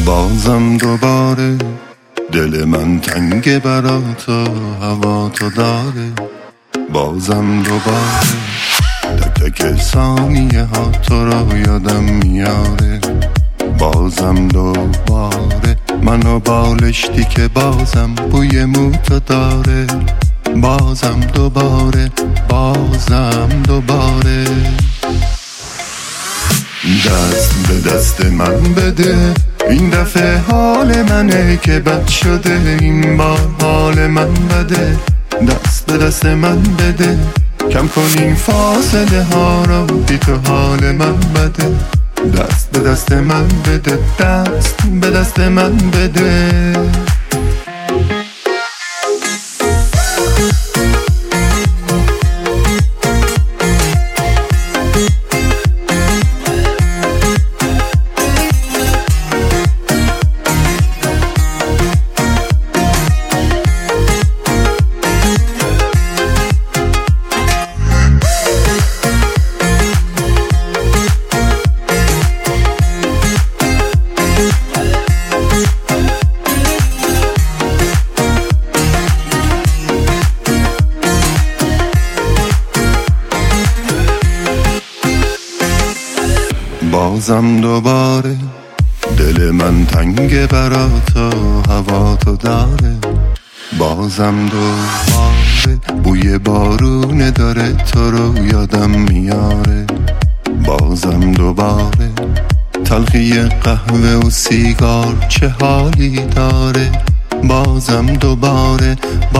بازم دوباره دل من تنگ برات و هوا تو داره. بازم دوباره تک تک ثانیه ها تو رو یادم میاره. بازم دوباره منو بالشتی که بازم بوی موتو داره. بازم دوباره دست به دست من بده، این دفعه حال منه که بد شده. این بار حال من بده، دست به دست من بده. کم کن این فاصله ها رو، بی تو حال من بده. دست به دست من بده، دست به دست من بده. بازم دوباره دل من تنگ برات و هوا تو داره. بازم دوباره بوی بارونه داره، تو رو یادم میاره. بازم دوباره تلخی قهوه و سیگار چه حالی داره. بازم دوباره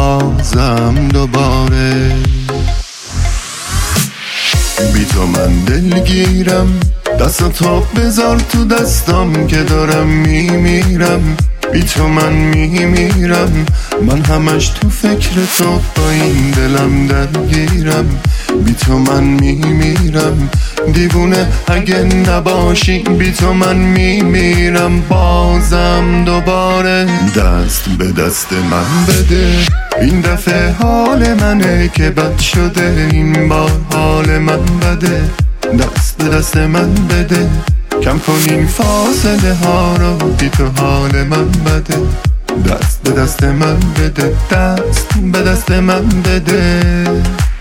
بی تو من دلگیرم، دستاتو بذار تو دستام که دارم میمیرم. بی تو من میمیرم، من همش تو فکر تو با این دلم درگیرم. بی تو من میمیرم، دیوونه اگه نباشی. بی تو من میمیرم. بازم دوباره دست به دست من بده، این دفعه حال منه که بد شده. این بار حال من بده، دست به دست من بده. کم کن این فاصله ها رو، بی تو حال من بده. دست به دست من بده، دست به دست من بده.